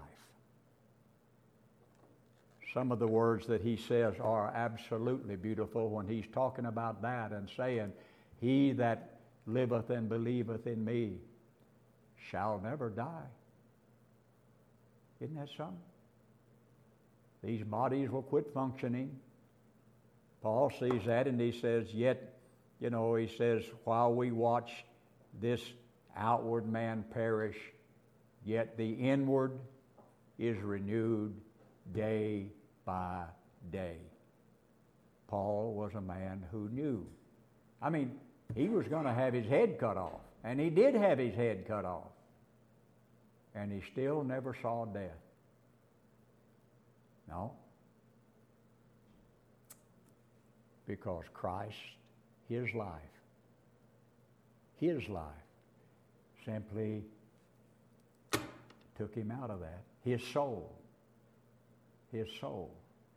Some of the words that he says are absolutely beautiful when he's talking about that and saying, he that liveth and believeth in me shall never die. Isn't that something? These bodies will quit functioning. Paul sees that and he says, yet, you know, he says, while we watch this outward man perish, yet the inward is renewed day by day. Paul was a man who knew. I mean, he was going to have his head cut off, and he did have his head cut off, and he still never saw death. No. Because Christ, His life, His life, simply took him out of that. His soul. His soul.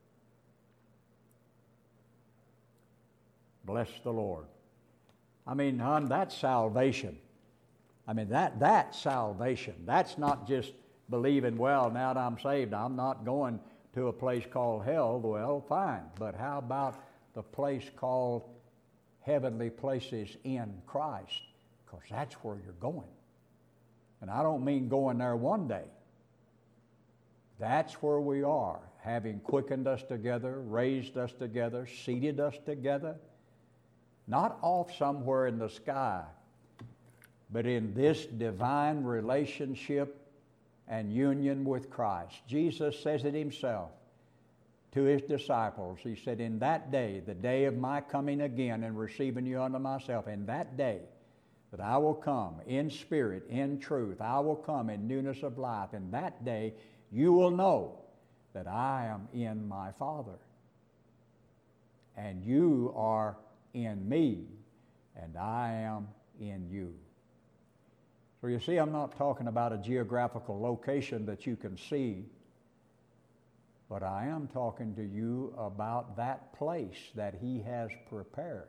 Bless the Lord. I mean, hon, that's salvation. I mean, that that's salvation. That's not just believing, well, now that I'm saved, I'm not going to a place called hell. Well, fine. But how about the place called heavenly places in Christ? Because that's where you're going. And I don't mean going there one day. That's where we are, having quickened us together, raised us together, seated us together, not off somewhere in the sky, but in this divine relationship and union with Christ. Jesus says it himself to his disciples. He said, in that day, the day of my coming again and receiving you unto myself, in that day that I will come in spirit, in truth, I will come in newness of life. In that day, you will know that I am in my Father, and you are in me, and I am in you. So you see, I'm not talking about a geographical location that you can see, but I am talking to you about that place that he has prepared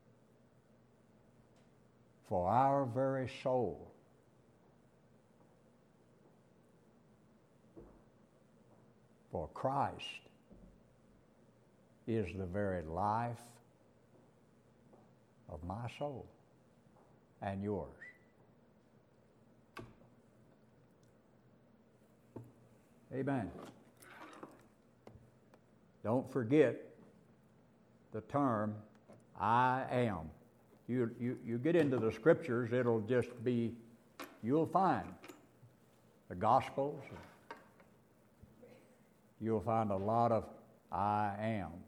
for our very soul. For Christ is the very life of my soul and yours. Amen. Don't forget the term, I am. You, you, you get into the scriptures, it'll just be, you'll find the Gospels. You'll find a lot of I am.